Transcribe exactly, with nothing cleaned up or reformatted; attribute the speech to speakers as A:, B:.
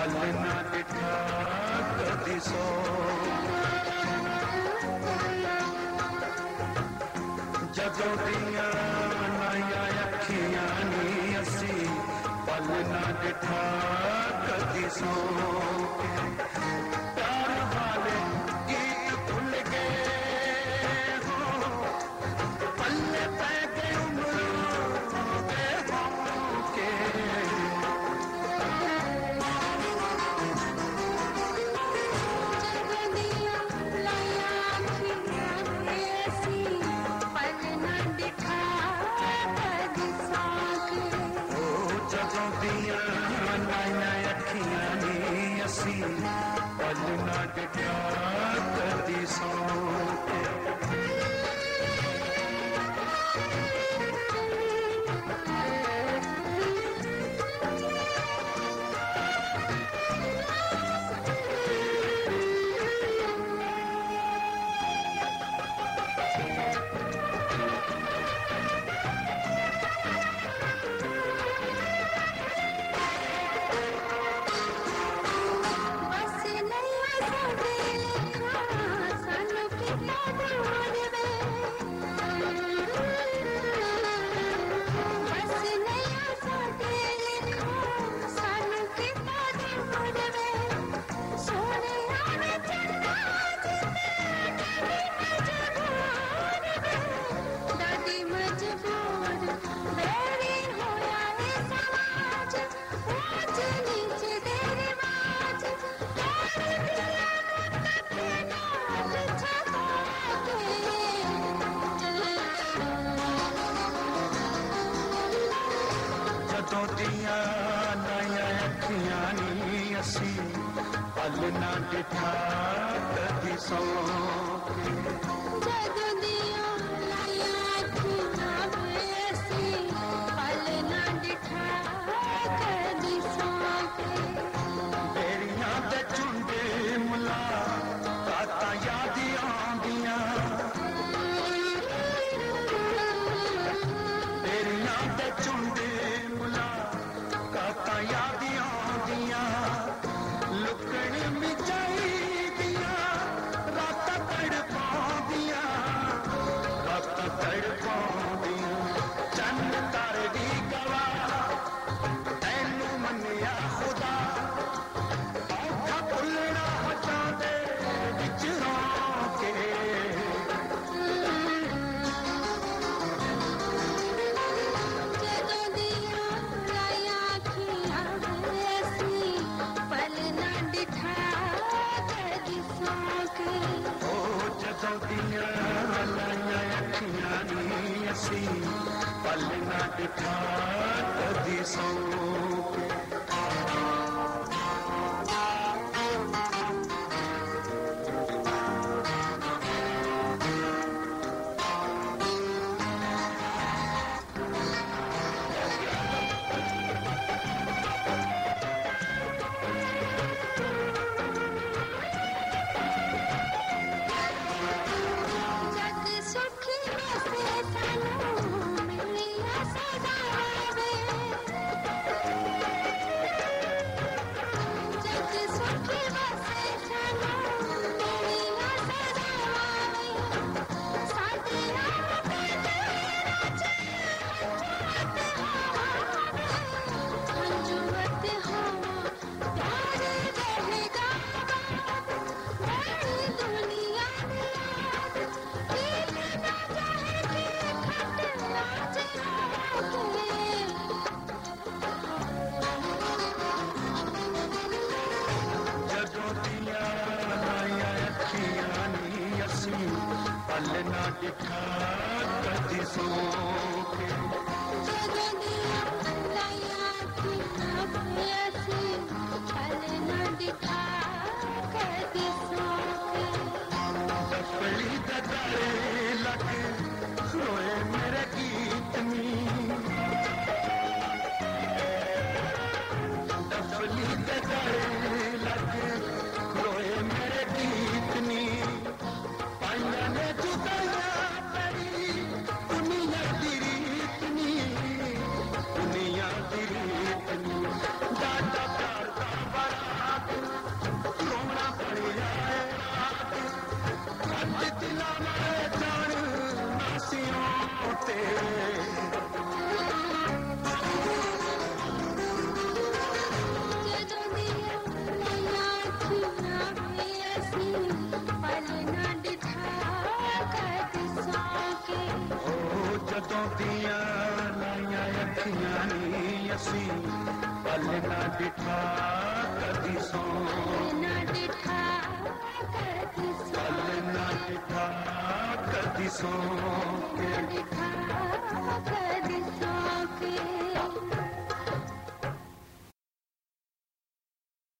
A: पल ना दिखा कदी सो जदों दियां नाया अखियां नी असी पल ना दिखा कदी सो प्यार वाले गीत भुल गए हो पल्ले पै गए उम्रों के होके पल ना दिखा कदी सो पल ना दिखा कदी सो जदों दियां नाया अखियां ऐसी पल ना दिखा कदी सो तेरियां ते झुंडे मुला रातां याद आंदियां तेरियां ते झुंडे मुला रातां याद आंदियां लुकण मिचाई दिया रात तड़पादिया रात तड़पादिया चंद तारे दी गवाह तैनू मन्निया खुदा औखा भुलना हटा दे विच रोके जदों दियां लाया अखियां ऐसी पल ना दिखा कदी सो ओ जदों दियां लाया अखियां नी असी पल ना दिखा कदी सो पल ना दिखा कदी सो जदों दियां लाया अखियां ऐसी पल ना दिखा कदी सो दफली ददारे लग रोए मेरे गीत नी दफली ददारे लग रोए मेरे गीत नी पाइया ने जुदाइया पड़ी दुनिया तेरी सी पल ना डिठा कदी सो
B: ना डिठा कदी सो
A: पल ना डिठा कदी सो
B: ना डिठा